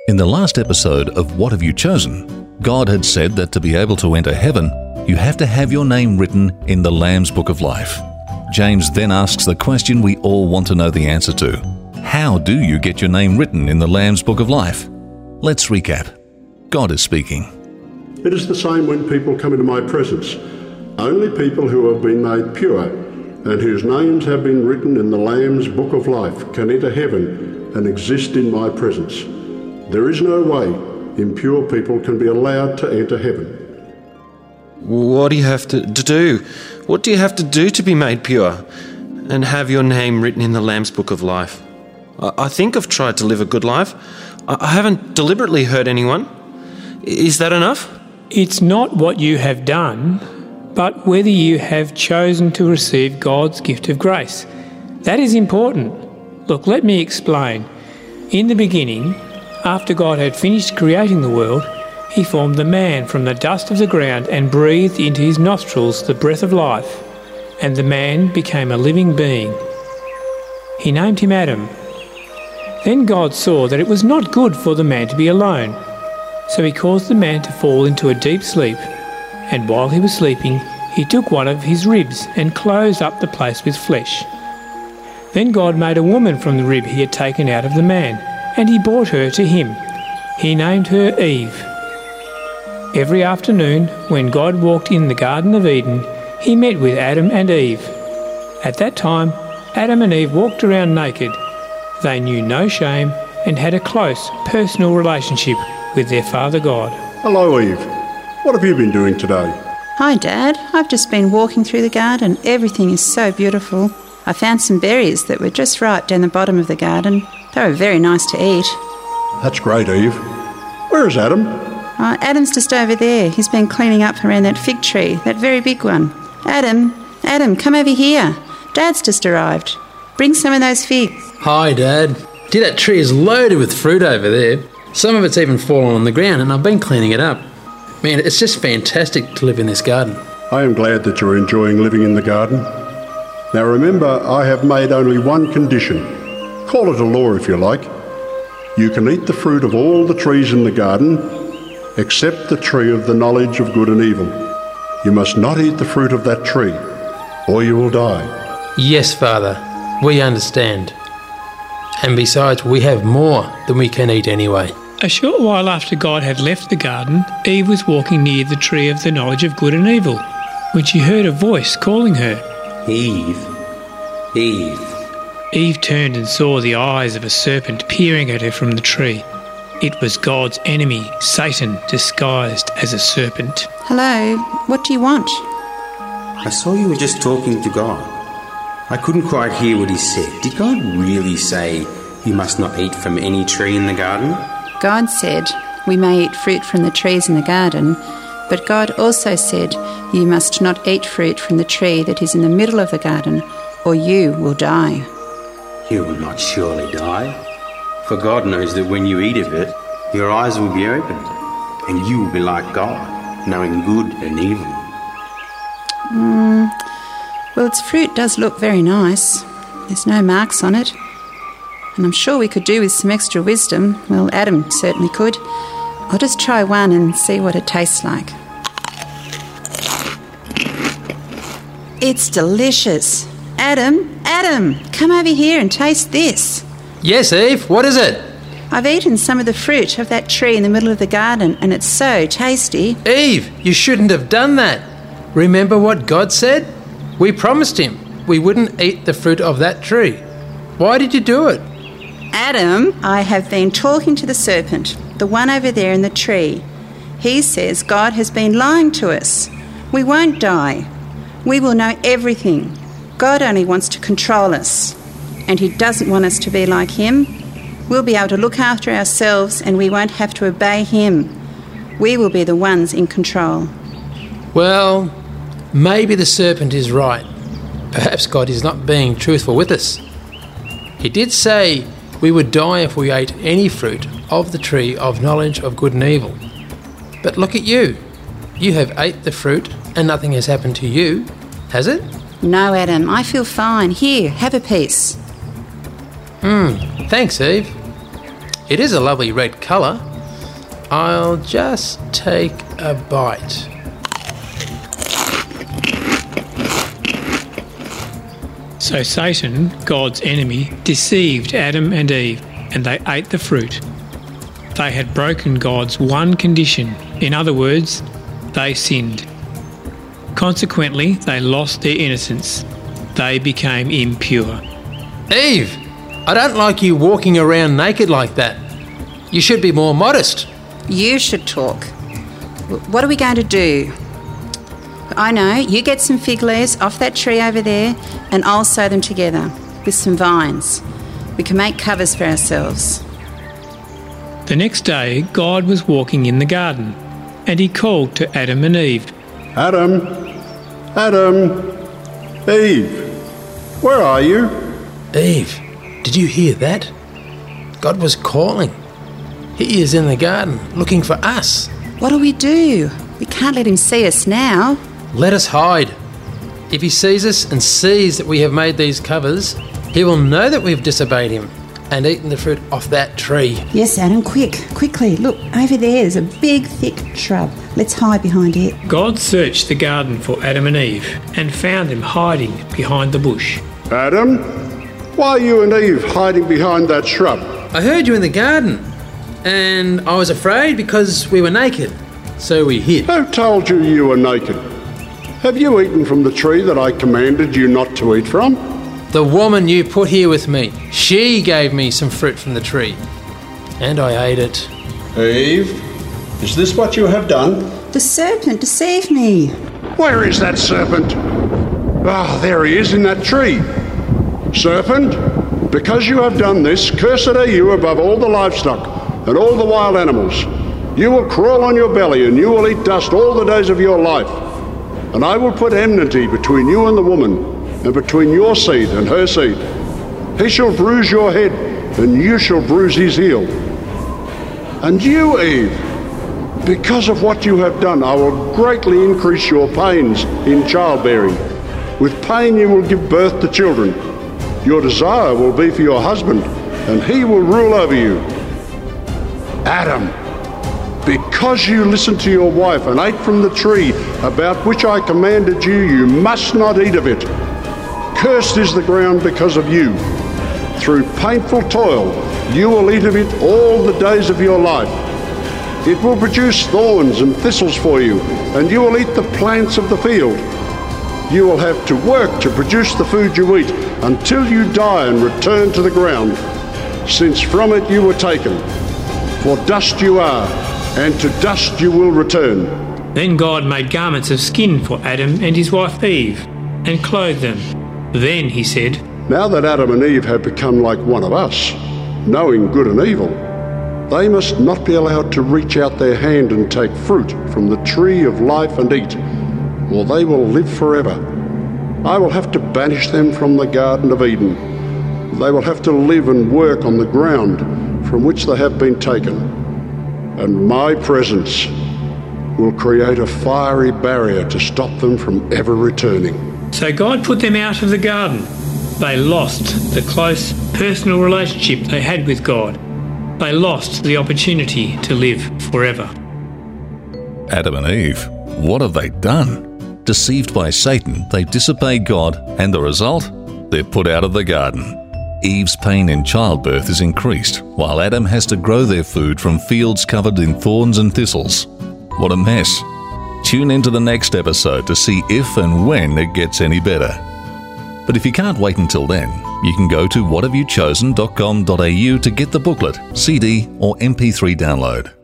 In the last episode of What Have You Chosen, God had said that to be able to enter heaven, you have to have your name written in the Lamb's Book of Life. James then asks the question we all want to know the answer to. How do you get your name written in the Lamb's Book of Life? Let's recap. God is speaking. It is the same when people come into my presence. Only people who have been made pure and whose names have been written in the Lamb's Book of Life can enter heaven and exist in my presence. There is no way impure people can be allowed to enter heaven. What do you have to do? What do you have to do to be made pure and have your name written in the Lamb's Book of Life? I think I've tried to live a good life. I haven't deliberately hurt anyone. Is that enough? It's not what you have done, but whether you have chosen to receive God's gift of grace. That is important. Look, let me explain. In the beginning, after God had finished creating the world, He formed the man from the dust of the ground and breathed into his nostrils the breath of life, and the man became a living being. He named him Adam. Then God saw that it was not good for the man to be alone, so He caused the man to fall into a deep sleep, and while he was sleeping, He took one of his ribs and closed up the place with flesh. Then God made a woman from the rib He had taken out of the man, and He brought her to him. He named her Eve. Every afternoon, when God walked in the Garden of Eden, He met with Adam and Eve. At that time, Adam and Eve walked around naked. They knew no shame and had a close, personal relationship with their Father God. Hello, Eve. What have you been doing today? Hi, Dad. I've just been walking through the garden. Everything is so beautiful. I found some berries that were just ripe down the bottom of the garden. They were very nice to eat. That's great, Eve. Where is Adam? Adam's just over there. He's been cleaning up around that fig tree, that very big one. Adam, come over here. Dad's just arrived. Bring some of those figs. Hi, Dad. See, that tree is loaded with fruit over there. Some of it's even fallen on the ground, and I've been cleaning it up. Man, it's just fantastic to live in this garden. I am glad that you're enjoying living in the garden. Now remember, I have made only one condition. Call it a law if you like. You can eat the fruit of all the trees in the garden, except the tree of the knowledge of good and evil. You must not eat the fruit of that tree, or you will die. Yes, Father, we understand. And besides, we have more than we can eat anyway. A short while after God had left the garden, Eve was walking near the tree of the knowledge of good and evil, when she heard a voice calling her. Eve, Eve. Eve turned and saw the eyes of a serpent peering at her from the tree. It was God's enemy, Satan, disguised as a serpent. Hello, what do you want? I saw you were just talking to God. I couldn't quite hear what He said. Did God really say you must not eat from any tree in the garden? God said, we may eat fruit from the trees in the garden, but God also said, you must not eat fruit from the tree that is in the middle of the garden, or you will die. You will not surely die. For God knows that when you eat of it, your eyes will be opened, and you will be like God, knowing good and evil. Well, its fruit does look very nice. There's no marks on it. And I'm sure we could do with some extra wisdom. Well, Adam certainly could. I'll just try one and see what it tastes like. It's delicious. Adam, come over here and taste this. Yes, Eve, what is it? I've eaten some of the fruit of that tree in the middle of the garden, and it's so tasty. Eve, you shouldn't have done that. Remember what God said? We promised Him we wouldn't eat the fruit of that tree. Why did you do it? Adam, I have been talking to the serpent, the one over there in the tree. He says God has been lying to us. We won't die. We will know everything. God only wants to control us, and He doesn't want us to be like Him. We'll be able to look after ourselves, and we won't have to obey Him. We will be the ones in control. Well, maybe the serpent is right. Perhaps God is not being truthful with us. He did say we would die if we ate any fruit of the tree of knowledge of good and evil. But look at you. You have ate the fruit and nothing has happened to you, has it? No, Adam, I feel fine. Here, have a piece. Thanks, Eve. It is a lovely red colour. I'll just take a bite. So Satan, God's enemy, deceived Adam and Eve, and they ate the fruit. They had broken God's one condition. In other words, they sinned. Consequently, they lost their innocence. They became impure. Eve, I don't like you walking around naked like that. You should be more modest. You should talk. What are we going to do? I know, you get some fig leaves off that tree over there and I'll sew them together with some vines. We can make covers for ourselves. The next day, God was walking in the garden, and he called to Adam and Eve. Adam, Eve, where are you? Eve, did you hear that? God was calling. He is in the garden looking for us. What do? We can't let him see us now. Let us hide. If he sees us and sees that we have made these covers, he will know that we've disobeyed him and eaten the fruit off that tree. Yes, Adam, quickly. Look, over there's a big, thick shrub. Let's hide behind it. God searched the garden for Adam and Eve and found them hiding behind the bush. Adam, why are you and Eve hiding behind that shrub? I heard you in the garden, and I was afraid because we were naked, so we hid. Who told you you were naked? Have you eaten from the tree that I commanded you not to eat from? The woman you put here with me, she gave me some fruit from the tree, and I ate it. Eve, is this what you have done? The serpent deceived me. Where is that serpent? Ah, there he is in that tree. Serpent, because you have done this, cursed are you above all the livestock and all the wild animals. You will crawl on your belly and you will eat dust all the days of your life. And I will put enmity between you and the woman, and between your seed and her seed. He shall bruise your head, and you shall bruise his heel. And you, Eve, because of what you have done, I will greatly increase your pains in childbearing. With pain you will give birth to children. Your desire will be for your husband, and he will rule over you. Adam, because you listened to your wife and ate from the tree about which I commanded you, you must not eat of it. Cursed is the ground because of you. Through painful toil, you will eat of it all the days of your life. It will produce thorns and thistles for you, and you will eat the plants of the field. You will have to work to produce the food you eat until you die and return to the ground, since from it you were taken. For dust you are, and to dust you will return. Then God made garments of skin for Adam and his wife Eve, and clothed them. Then he said, Now that Adam and Eve have become like one of us, knowing good and evil, they must not be allowed to reach out their hand and take fruit from the tree of life and eat, or they will live forever. I will have to banish them from the Garden of Eden. They will have to live and work on the ground from which they have been taken. And my presence will create a fiery barrier to stop them from ever returning. So God put them out of the garden. They lost the close personal relationship they had with God. They lost the opportunity to live forever. Adam and Eve, what have they done? Deceived by Satan, they disobeyed God, and the result? They're put out of the garden. Eve's pain in childbirth is increased, while Adam has to grow their food from fields covered in thorns and thistles. What a mess. Tune into the next episode to see if and when it gets any better. But if you can't wait until then, you can go to whathaveyouchosen.com.au to get the booklet, CD or MP3 download.